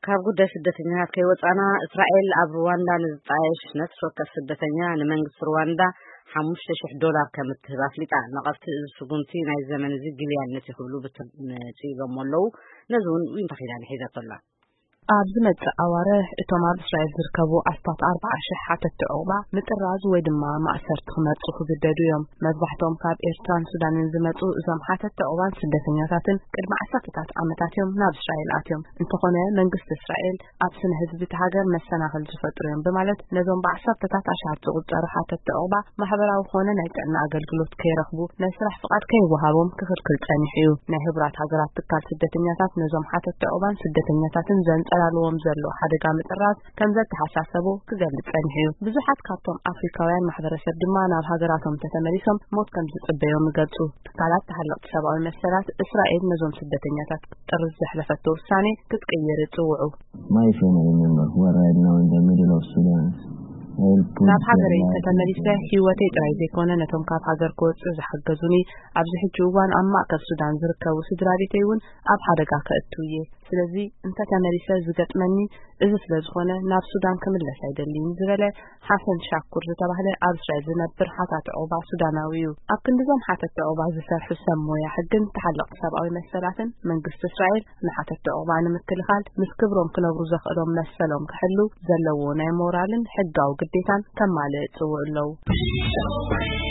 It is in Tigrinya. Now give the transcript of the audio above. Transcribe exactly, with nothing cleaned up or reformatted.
ካብ ጉዳይ ስደተኛታት ከይወፃና እስራኤል ኣብ ሩዋንዳ ንዝጣየሽ ነፍሲ ወከፍ ስደተኛ ንመንግስቲ ሩዋንዳ ሓሙሽተ ሽሕ ዶላር ከም እትህብ ኣፍሊጣ ነቐፍቲ ስጉምቲ ናይ ዘመን እዚ ግልያነት ይኽብሉ ብትመጪሎም ኣለዉ ነዚ እውን ይንተኺላን ሒዛቶላ ኣብ ዝመጽእ ኣዋርሕ እቶም ኣብ እስራኤል ዝርከቡ ዓሰርተ ኣርባዓ ሽሕ ሓተቲ ዕቑባ ምጥራዝ ወይ ድማ ማእሰርቲ ክመርጹ ክግደዱ እዮም። መብዛሕትኦም ካብ ኤርትራን ሱዳንን ዝመጹ እዞም ሓተቲ ዕቑባን ስደተኛታትን ቅድሚ ዓሰርተታት ዓመታት እዮም ናብ እስራኤል ኣትዮም። እንተኾነ መንግስቲ እስራኤል ኣብ ስነ ህዝቢ እቲ ሃገር መሰናኽል ዝፈጥሩ እዮም በማለት ነዞም ብዓሰርተታት ኣሽሓት ዝቑጸሩ ሓተቲ ዕቑባ ማሕበራዊ ኮነ ናይ ጥዕና ኣገልግሎት ከይረኽቡ ናይ ስራሕ ፍቃድ ከይወሃቦም ክኽልክል ጸኒሑ እዩ። ናይ ሕብራት ሃገራት ትካል ስደተኛታት ነዞም ሓተቲ ዕቑባን ስደተኛታትን ዘንጸ ላልዎም ዘሎ ሓደጋ ምጥራዝ ከም ዘተሓሳሰቡ ክገልጽ ጸኒሑ እዩ። ብዙሓት ካብቶም ኣፍሪካውያን ማሕበረሰብ ድማ ናብ ሃገራቶም ተመሊሶም ሞት ከም ዝጽበዮም ይገልጹ። ትካላት ተሓለቕቲ ሰብኣዊ መሰላት እስራኤል ነዞም ስደተኛታት ጥርዝ ዘሕለፈቶ ውሳኔ ክትቅይር ይጽውዑ። My family member who are right now in the middle of Sudan ናብ ሃገረይ ተመሊሰ ህይወተይ ጥራይ ዘይኮነ ነቶም ካብ ሃገር ክወጽኡ ዝሓገዙኒ ኣብዚ ሕጂ እዋን ኣብ ማእከል ሱዳን ዝርከቡ ስድራቤተይ እውን ኣብ ሓደጋ ከእትው እየ። ስለዚ እንተ ተመሊሰ ዝገጥመኒ እዚ ስለ ዝኾነ ናብ ሱዳን ክምለስ ኣይደልን ዝበለ ሓሰን ሻኩር ዝተባህለ ኣብ እስራኤል ዝነብር ሓታቲ ዕቑባ ሱዳናዊ እዩ። ኣብ ክንዲዞም ሓተቲ ዕቑባ ዝሰርሑ ሰብ ሞያ ሕግን ተሓለቕቲ ሰብኣዊ መሰላትን መንግስቲ እስራኤል ንሓተቲ ዕቑባ ንምክልኻል ምስ ክብሮም ክነብሩ ዘኽእሎም መሰሎም ክሕሉ ዘለዎ ናይ ሞራልን ሕጋዊ ግዴታን ከማልእ ይጽውዑ ኣለዉ።